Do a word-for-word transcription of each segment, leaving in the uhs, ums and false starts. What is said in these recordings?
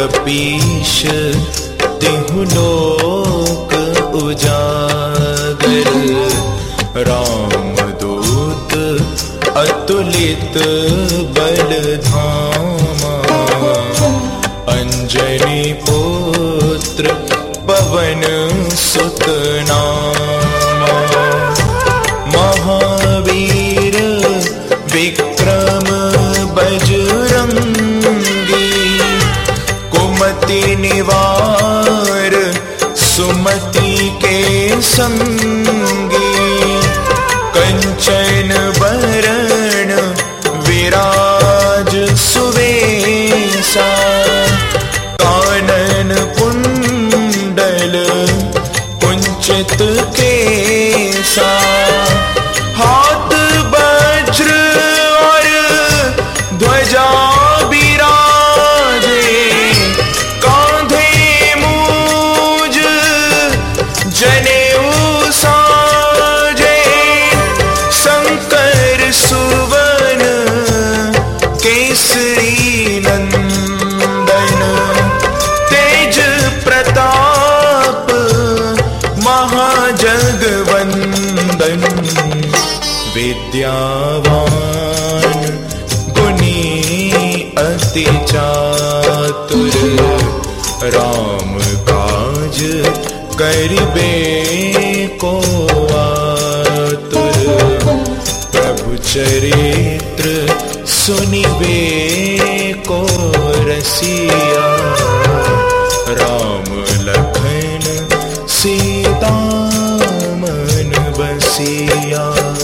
कपीश तिहु लोक उजागर। रामदूत अतुलित बल धामा, अंजनी पुत्र पवन सुत नामा। महावीर विक्रम बजरंगी, कुमति निवार सुमति के संगी। कंचन बरण विराज सुवेशा, कानन कुंडल कुंचित केसा। हाथ वज्र और ध्वजा बिराजे, कांधे मूज जनेऊ साजे। शंकर सुवन केसरी नंदन, तेज प्रताप महाजगवंदन। विद्यावान गुणी अति चातुर, राम काज करिबे को आतुर। प्रभु चरित्र सुनिबे को रसिया, राम लखन सीता मन बसिया।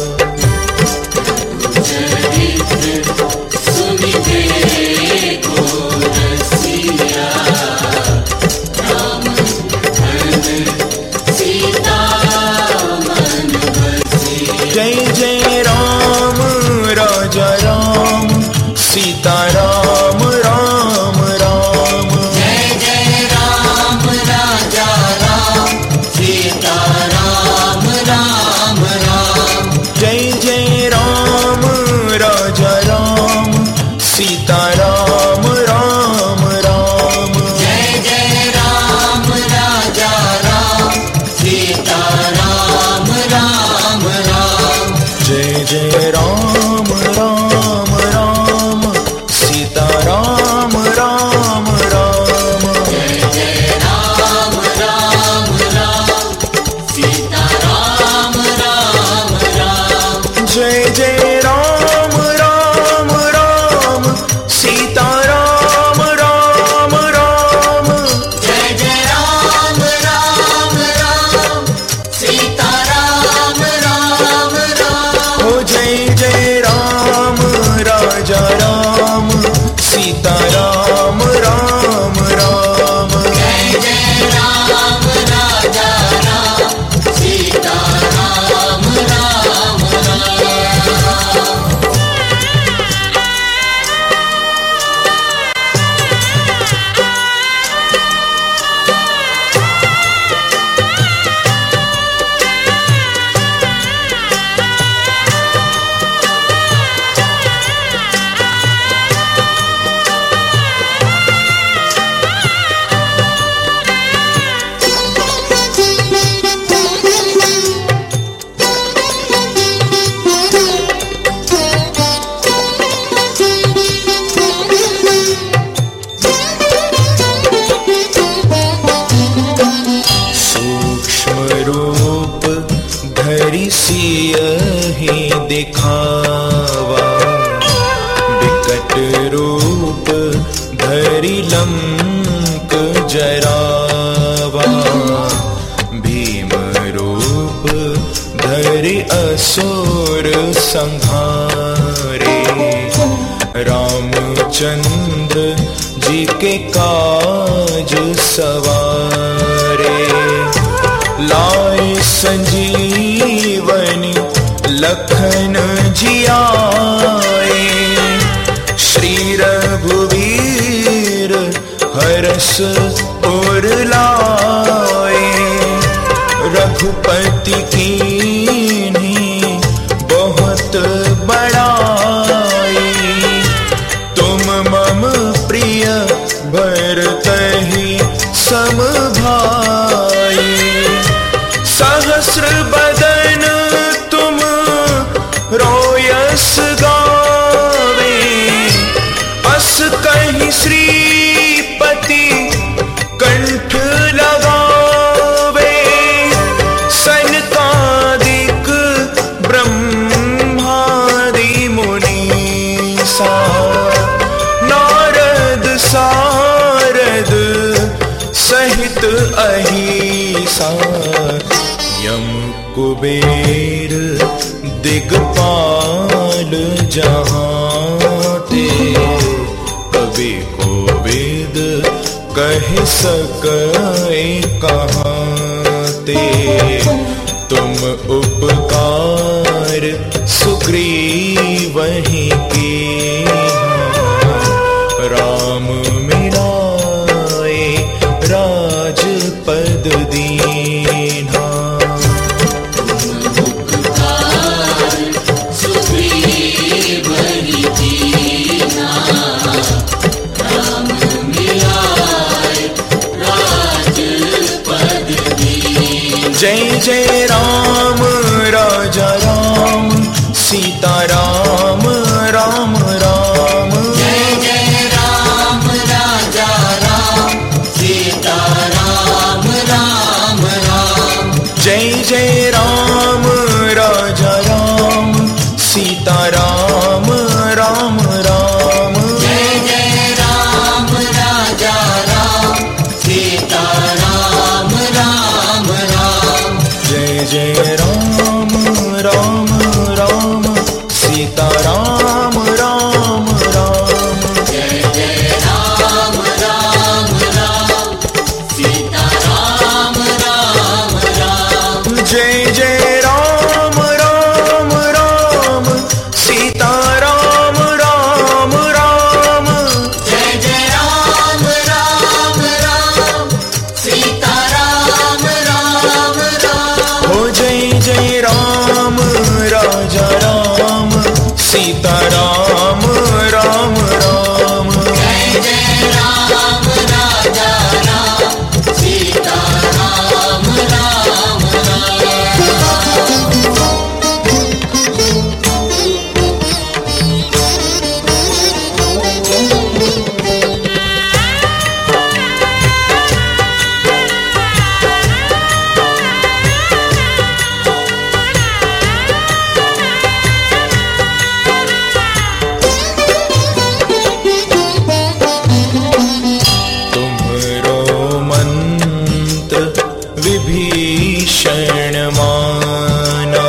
जय जय राम राजा राम, सीता राम राम राम। जय जय राम राजा राम, सीता राम राम राम। जय जय राम राजा राम, सीता राम राम राम। जय जय राम राजा राम, सीता राम राम राम। जय जय राम राम राम, सीता राम राम राम। जय जय राम राम राम, सीता राम राम राम। जय जय राम राम राम, सीता राम राम राम। जय जय राम राम राम, सीता राम राम राम। ओ जय जय राम राजा राम, सीता राम राम राम। जय जय राम राजा राम, सीता राम राम राम। सूक्ष्म रूप धरि सियहि दिखावा, विकट रूप धरि लंक जरावा। भीम रूप धरि असुर संहारे, रामचंद्र जी के काज सवारे। लाए संजीवनी लखन जियाए, श्री रघुवीर हरस उर लाए। रघुपति कीन्ही बहुत बड़ाई, तुम मम प्रिय भरत यम कुबेर दिगपाल जहाते, कवि को वेद कह सके कहाते। तुम उपकार सुग्रीव ही कीन्हा, राम मिलाए राजपद दीन्हा। जय जय राम राजा राम सीता राम राम राम। जय जय राम राजा राम सीता राम राम राम। जय जय राम राजा राम सीता राम राम राम। जय जय राम राजा राम सीता राम राम राम। जय जय राम राम राम सीता राम राम राम। जय जय राम राम राम सीता राम राम राम। जय जय राम राम राम सीता राम राम राम। जय जय राम राम राम सीता राम राम राम। हो जय जय राम राजा राम सीता राम राम राम। जय जय राम राजा राम सीता राम राम तुम्हरो मंत्र विभीषण माना,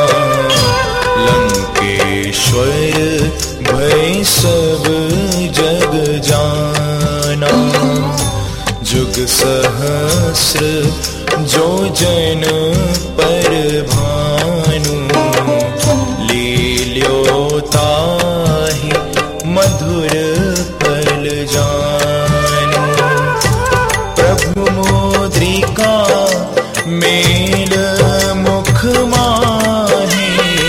लंकेश्वर भय सब जग जाना। जुग सहस्र जो जन पर भानु, लील्योताहि मधुर फल जानु। प्रभु मुद्रिका मेल मुख माहि,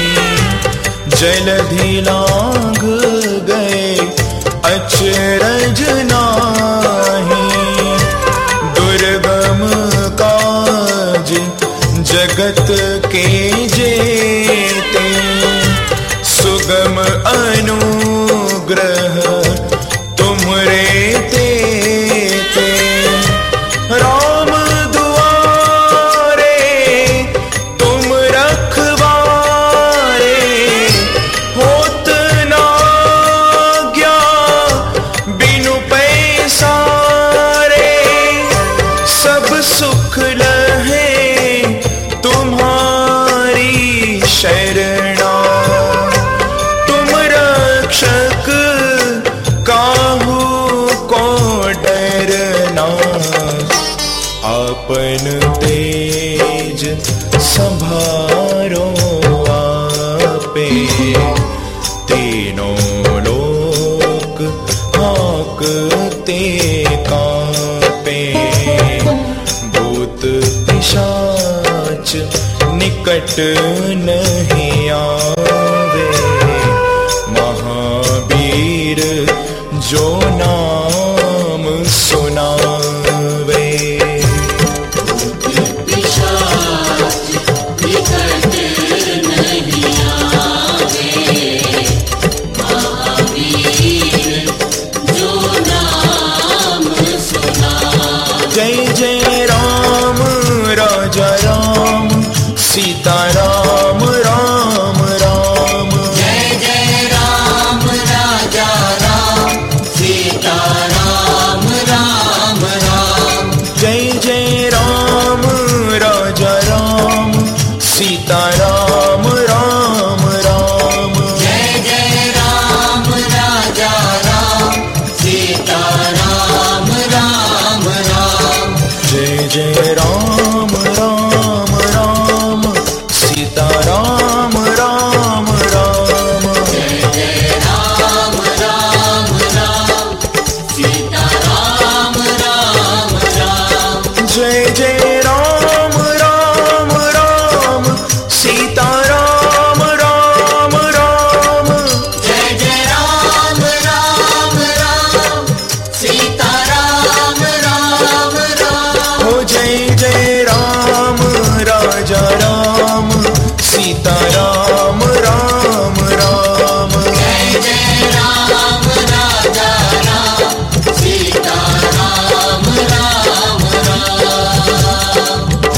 जलधि लांघ गए अचरज नाहि। दुर्गम काज जगत के जेते, सुगम अनुग्रह तुमरे तेते। राम दुआरे तुम रखवारे, होत ना आज्ञा बिनु पैसारे। सब सुख लहे तुम्हारी शरणा, तुम रक्षक काहू को डरना। आपन तेज संभारो आपे, तीनों लोक हाकते कांपे। भूत पिशाच निकट नहीं आवे, महावीर जो नाम सुनावे। पिशाच निकट नहीं आवे, महावीर जो नाम सुनावे। जय जय राम राजा राम सीता राम राम राम। जय जय राम राजा राम सीता सीता राम राम राम। जय जय राम राजा राम सीता राम राम राम। जय जय राम राम राम सीता राम राम राम। जय जय राम राम राम सीता राम राम राम। जय जय राम राम राम सीता राम राम राम। जय जय राम राम राम सीता राम राम राम। हो जय जय राम राजा राम सीता राम राम राम। जय जय राम राजा राम सीता राम राम राम।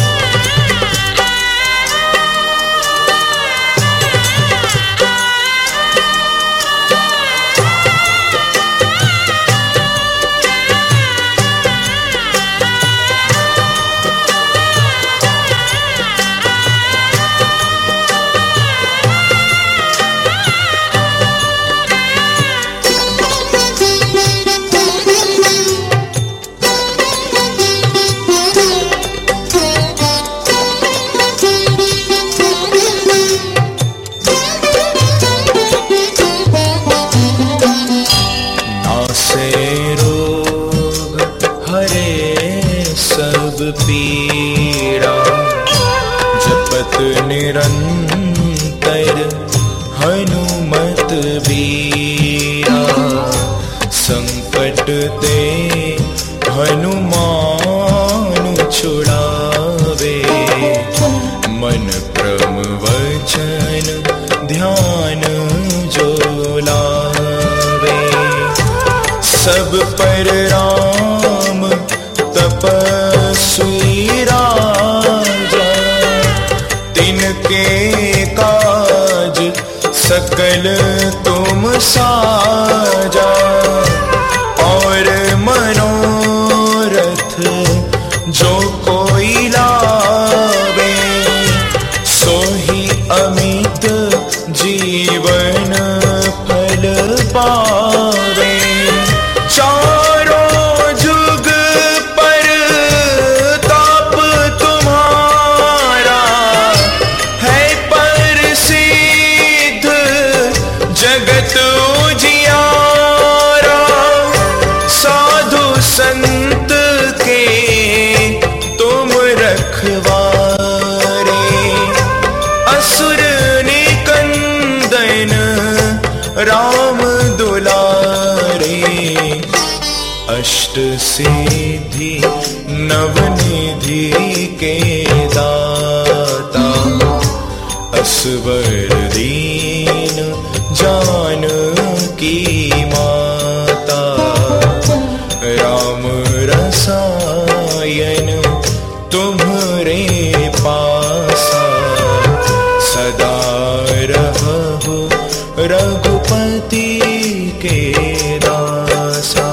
नासे रोग हरे सब पीड़ा जपत निरंतर हनुमत बीरा। संकट ते हनुमान छुड़ावे मन क्रम वचन ध्यान जो लावे। सब पर राम तपस्वी राजा तिनके काज सकल तुम साजा। और मनोरथ जो कोई लावे सोही अमित जीवन फल पावे। चारों जुग पर ताप तुम्हारा है प्रसिद्ध जगत उजियारा। साधु संत के तुम रखवारे असुर निकंदन राम दुलारे। अष्ट सिद्धि नवनिधि के दाता असवर दीन जानकी माता। राम रसायन तुम्हरे पासा सदा रहो रघुपति के दासा।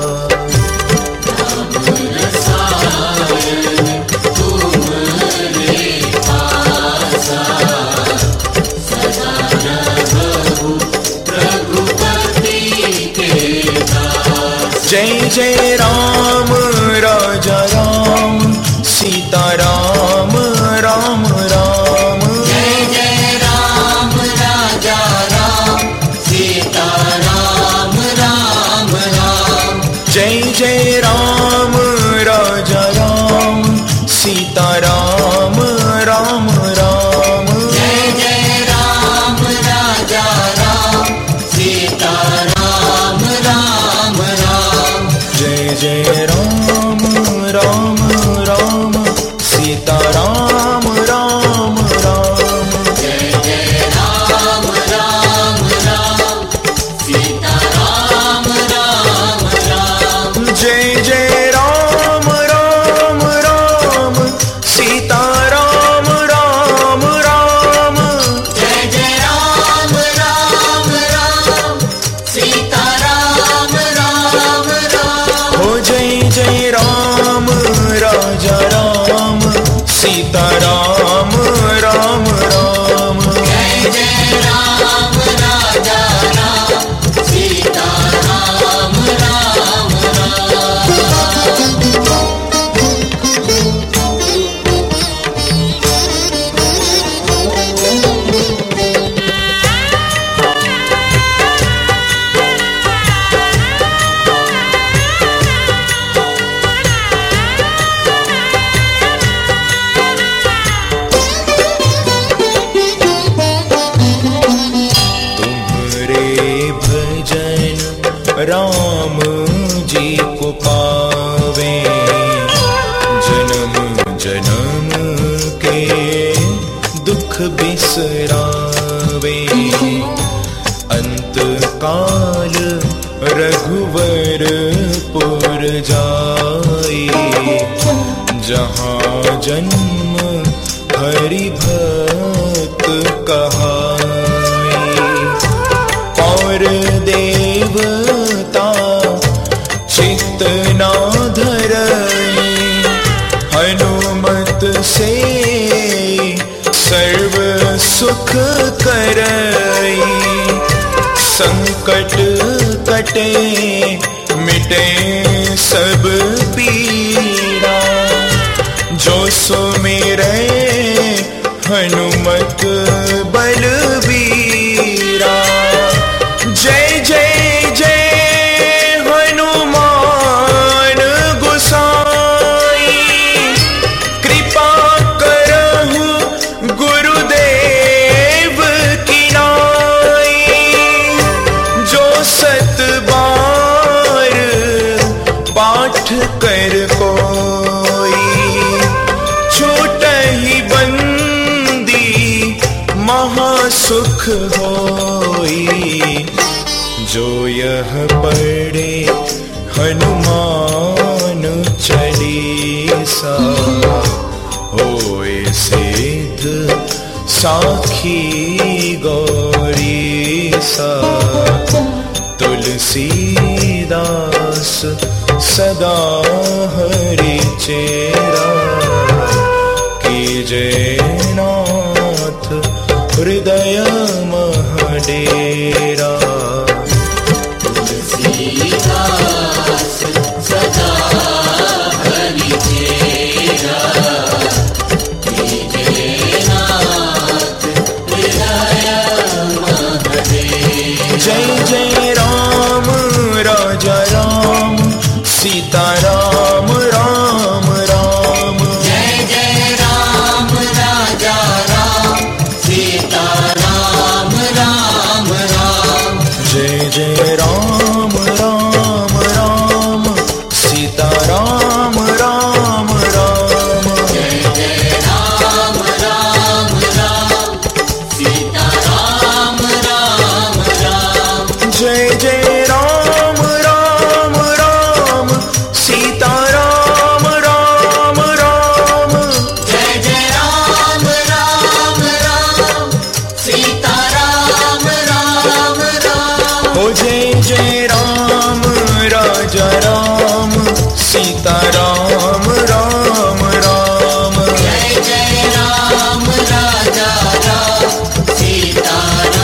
जय जय राम राजा राम सीता राम राम राम। जय जय राम राजा राम सीता राम राम राम। जय जय राम राजा राम सीता राम राम राम। जय जय राम राजा राम सीता राम राम राम। जय राम जी को पावे, जन्म जन्म के दुख बिसरावे। अंत काल रघुवरपुर जाए, जहाँ जन्म हरि भक्त कहाए। और देवता चित्त ना धरई, हनुमत से सर्व सुख करई। संकट कटे मिटे सब पीड़ा, जो सुमिरै हनुमत बलबीरा। जय जय जय हनुमान गोसाई, कृपा करहु गुरुदेव की नाई। जो सत बार पाठ कर कोई, छूटहि बंदी महासुख होई। जो यह पढ़े हनुमान चालीसा, होए सिद्ध साखी गौरीसा। तुलसीदास सदा हरि चेरा, कीजे नाथ हृदय मह डेरा। तुलसीदास सदा हरि चेरा, कीजे नाथ हृदय मह डेरा। जय जय राम राजा राम, सीता राम राम राम। जय जय राम राजा राम, सीता राम राम राम। जय जय राम राम राम, सीता राम राम राम। जय जय राम राम राम, सीता राम राम राम। जय जय राम राम राम, सीता राम राम राम। जय जय राम राम राम, सीता राम राम राम। ओ जय जय राम राजा राम, सीता राम राम राम। जय जय राम राजा राम, सीता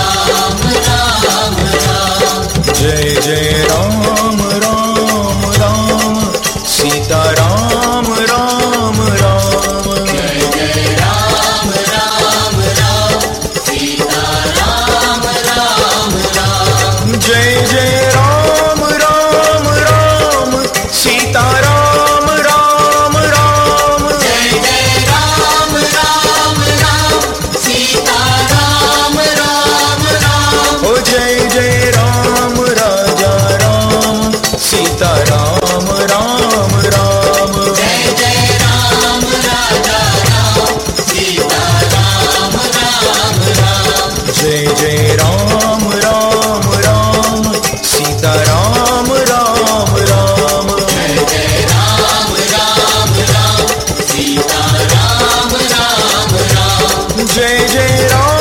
राम राम राम। जय जय राम राम राम, सीता राम राम राम। जय जय राम राम राम, सीता राम राम राम। जय जय राम राम राम, सीता राम राम राम। जय जय राम राम राम, सीता राम राम राम। ओ जय जय राम राजा राम, सीता राम राम राम। जय जय राम राजा राम, सीता राम राम राम। जय जय राम राम राम, सीता राम राम राम। जय जय राम राम राम, सीता राम राम राम। जय जय राम